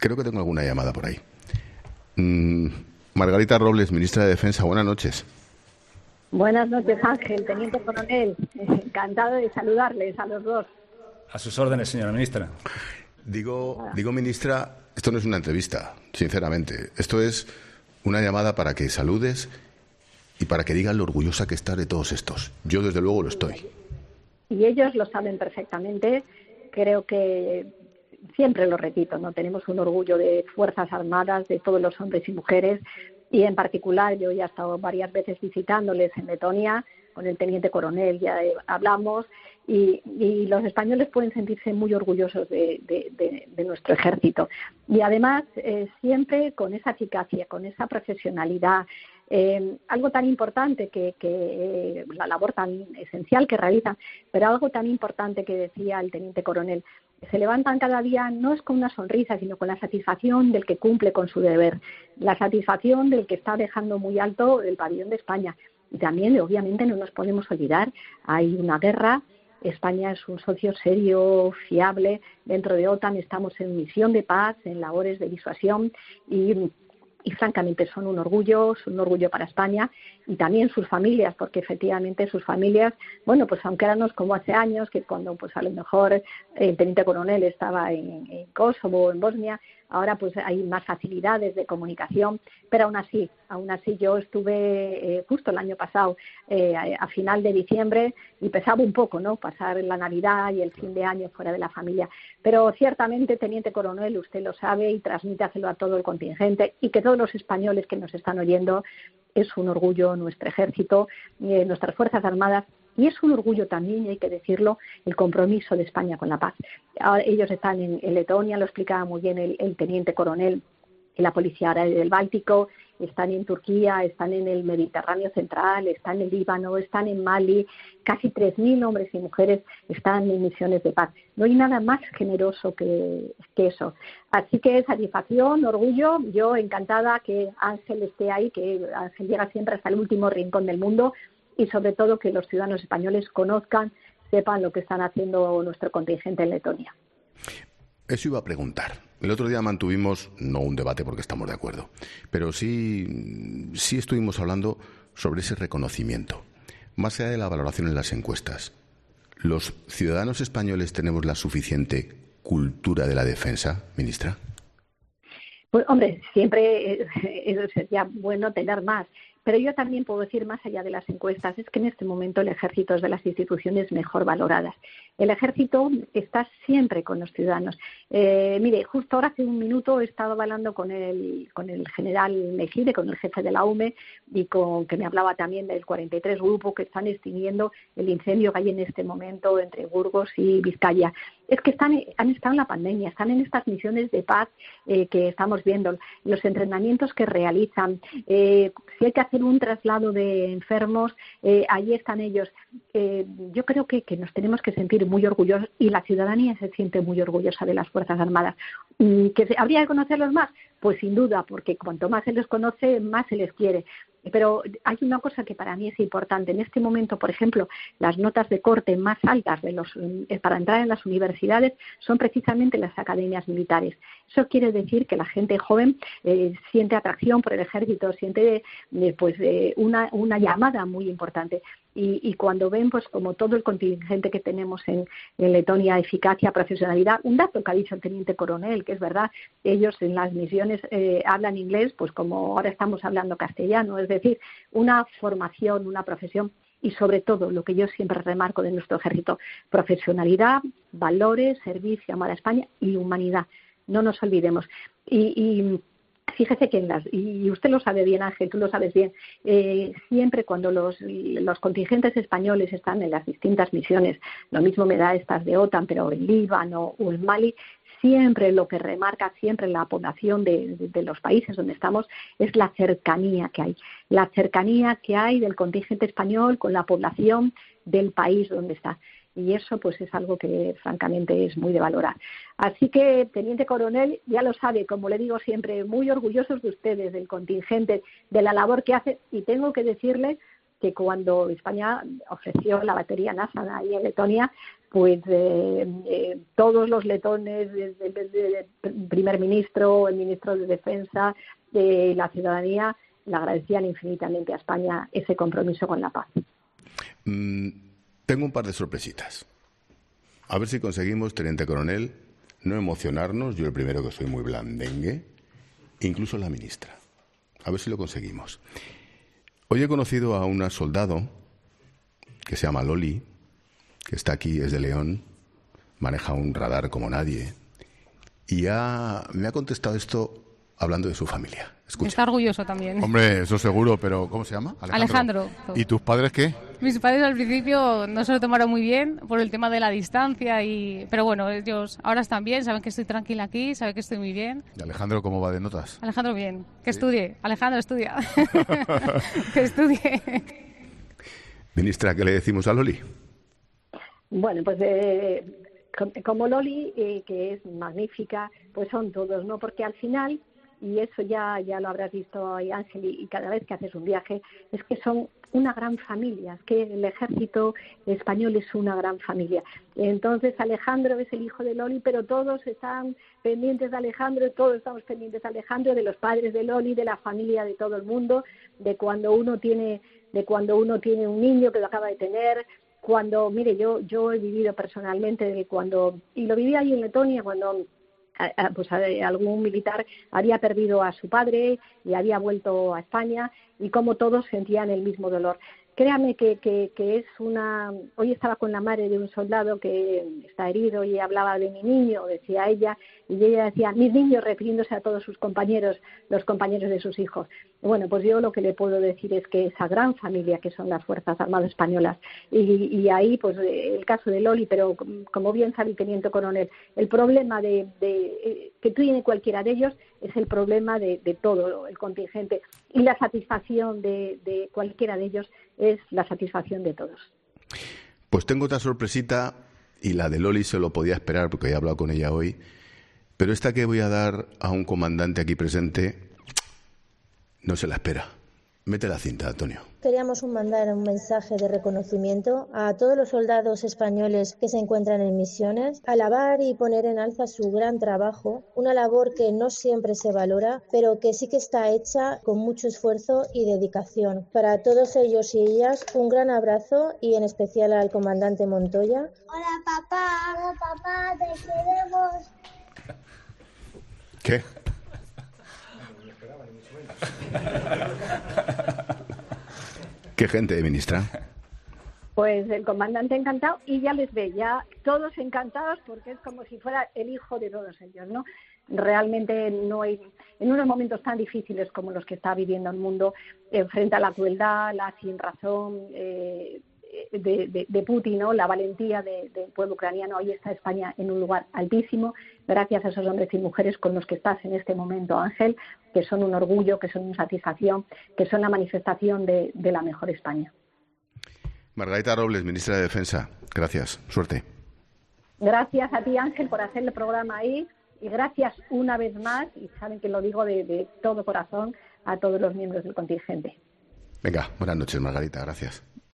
Creo que tengo alguna llamada por ahí. Margarita Robles, ministra de Defensa, buenas noches. Buenas noches, Ángel, teniente coronel. Encantado de saludarles a los dos. A sus órdenes, señora ministra. Digo, ministra, esto no es una entrevista, sinceramente. Esto es una llamada para que saludes y para que digan lo orgullosa que estás de todos estos. Yo, desde luego, lo estoy. Y ellos lo saben perfectamente. Creo que siempre lo repito, ¿no? Tenemos un orgullo de Fuerzas Armadas, de todos los hombres y mujeres, y en particular yo ya he estado varias veces visitándoles en Letonia, con el teniente coronel ya hablamos, y los españoles pueden sentirse muy orgullosos de nuestro ejército. Y además, siempre con esa eficacia, con esa profesionalidad, algo tan importante que la labor tan esencial que realizan, pero algo tan importante que decía el teniente coronel, se levantan cada día no es con una sonrisa, sino con la satisfacción del que cumple con su deber, la satisfacción del que está dejando muy alto el pabellón de España. Y también, obviamente, no nos podemos olvidar, hay una guerra. España es un socio serio, fiable. Dentro de OTAN estamos en misión de paz, en labores de disuasión y francamente son un orgullo para España y también sus familias, porque efectivamente sus familias, bueno, pues aunque éramos como hace años, que cuando pues a lo mejor el teniente coronel estaba en Kosovo o en Bosnia, ahora pues hay más facilidades de comunicación, pero aún así yo estuve justo el año pasado, a final de diciembre, y pesaba un poco, ¿no?, pasar la Navidad y el fin de año fuera de la familia. Pero ciertamente, teniente coronel, usted lo sabe y transmítaselo a todo el contingente y que todos los españoles que nos están oyendo, es un orgullo nuestro ejército, nuestras Fuerzas Armadas. Y es un orgullo también, y hay que decirlo, el compromiso de España con la paz. Ahora, ellos están en Letonia, lo explicaba muy bien el teniente coronel, en la Policía Árabe del Báltico, están en Turquía, están en el Mediterráneo Central, están en Líbano, están en Mali, casi 3.000 hombres y mujeres están en misiones de paz. No hay nada más generoso que eso. Así que satisfacción, orgullo, yo encantada que Ángel esté ahí, que Ángel llega siempre hasta el último rincón del mundo, y sobre todo que los ciudadanos españoles conozcan, sepan lo que están haciendo nuestro contingente en Letonia. Eso iba a preguntar. El otro día mantuvimos, no un debate porque estamos de acuerdo, pero sí estuvimos hablando sobre ese reconocimiento. Más allá de la valoración en las encuestas, ¿los ciudadanos españoles tenemos la suficiente cultura de la defensa, ministra? Pues hombre, siempre sería bueno tener más. Pero yo también puedo decir, más allá de las encuestas, es que en este momento el ejército es de las instituciones mejor valoradas. El ejército está siempre con los ciudadanos. Mire, justo ahora hace un minuto he estado hablando con el general Mejide, con el jefe de la UME, y que me hablaba también del 43 grupo que están extinguiendo el incendio que hay en este momento entre Burgos y Vizcaya. Es que han estado en la pandemia, están en estas misiones de paz que estamos viendo, los entrenamientos que realizan. Si hay que hacer un traslado de enfermos, allí están ellos. Yo creo que nos tenemos que sentir muy orgullosos, y la ciudadanía se siente muy orgullosa de las Fuerzas Armadas. ¿Que habría que conocerlos más? Pues sin duda, porque cuanto más se les conoce, más se les quiere. Pero hay una cosa que para mí es importante. En este momento, por ejemplo, las notas de corte más altas para entrar en las universidades son precisamente las academias militares. Eso quiere decir que la gente joven siente atracción por el ejército, siente una llamada muy importante. Y cuando ven, pues como todo el contingente que tenemos en Letonia, eficacia, profesionalidad, un dato que ha dicho el teniente coronel, que es verdad, ellos en las misiones hablan inglés, pues como ahora estamos hablando castellano, es decir, una formación, una profesión, y sobre todo, lo que yo siempre remarco de nuestro ejército, profesionalidad, valores, servicio, amor a España y humanidad. No nos olvidemos. Y fíjese que y usted lo sabe bien, Ángel, tú lo sabes bien, siempre cuando los contingentes españoles están en las distintas misiones, lo mismo me da estas de OTAN, pero en Líbano o en Mali, siempre lo que remarca siempre la población de los países donde estamos es la cercanía que hay del contingente español con la población del país donde está. Y eso pues es algo que francamente es muy de valorar. Así que, teniente coronel, ya lo sabe, como le digo siempre, muy orgullosos de ustedes, del contingente, de la labor que hace, y tengo que decirle que cuando España ofreció la batería NASAM ahí en Letonia, pues todos los letones, desde el primer ministro, el ministro de Defensa, la ciudadanía, le agradecían infinitamente a España ese compromiso con la paz. Tengo un par de sorpresitas. A ver si conseguimos, teniente coronel, no emocionarnos. Yo el primero, que soy muy blandengue, incluso la ministra. A ver si lo conseguimos. Hoy he conocido a una soldado que se llama Loli, que está aquí, es de León, maneja un radar como nadie, y me ha contestado esto hablando de su familia. Escucha. Está orgulloso también. Hombre, eso seguro, pero ¿cómo se llama? Alejandro. ¿Y tus padres qué? Mis padres al principio no se lo tomaron muy bien por el tema de la distancia, pero bueno, ellos ahora están bien, saben que estoy tranquila aquí, saben que estoy muy bien. ¿Y Alejandro cómo va de notas? Alejandro bien, que ¿Sí? estudie. Alejandro, estudia. Que estudie. Ministra, ¿qué le decimos a Loli? Bueno, pues como Loli, que es magnífica, pues son todos, ¿no? Porque al final, y eso ya lo habrás visto, Ángel, y cada vez que haces un viaje, es que son una gran familia, es que el ejército español es una gran familia. Entonces Alejandro es el hijo de Loli, pero todos están pendientes de Alejandro, todos estamos pendientes de Alejandro, de los padres de Loli, de la familia, de todo el mundo, de cuando uno tiene un niño que lo acaba de tener. Cuando, mire, yo he vivido personalmente y lo viví ahí en Letonia, cuando algún militar había perdido a su padre y había vuelto a España, y como todos sentían el mismo dolor. Créame que es una... Hoy estaba con la madre de un soldado que está herido y hablaba de mi niño, decía ella, y ella decía, mis niños, refiriéndose a todos sus compañeros, los compañeros de sus hijos. Bueno, pues yo lo que le puedo decir es que esa gran familia que son las Fuerzas Armadas Españolas, y ahí pues el caso de Loli, pero como bien sabe el teniente coronel, el problema que tiene cualquiera de ellos es el problema de todo el contingente, y la satisfacción de cualquiera de ellos es la satisfacción de todos. Pues tengo otra sorpresita, y la de Loli se lo podía esperar porque he hablado con ella hoy, pero esta que voy a dar a un comandante aquí presente no se la espera. Mete la cinta, Antonio. Queríamos mandar un mensaje de reconocimiento a todos los soldados españoles que se encuentran en misiones, alabar y poner en alza su gran trabajo, una labor que no siempre se valora, pero que sí que está hecha con mucho esfuerzo y dedicación. Para todos ellos y ellas, un gran abrazo, y en especial al comandante Montoya. Hola papá, te queremos. ¿Qué? ¿Qué gente, ministra? Pues el comandante encantado, y ya les ve, ya todos encantados, porque es como si fuera el hijo de todos ellos, ¿no? Realmente no hay, en unos momentos tan difíciles como los que está viviendo el mundo, frente a la crueldad, la sinrazón de Putin, ¿no? La valentía del pueblo ucraniano. Hoy está España en un lugar altísimo, gracias a esos hombres y mujeres con los que estás en este momento, Ángel, que son un orgullo, que son una satisfacción, que son la manifestación de la mejor España. Margarita Robles, ministra de Defensa, gracias, suerte. Gracias a ti, Ángel, por hacer el programa ahí, y gracias una vez más, y saben que lo digo de todo corazón, a todos los miembros del contingente. Venga, buenas noches, Margarita, gracias.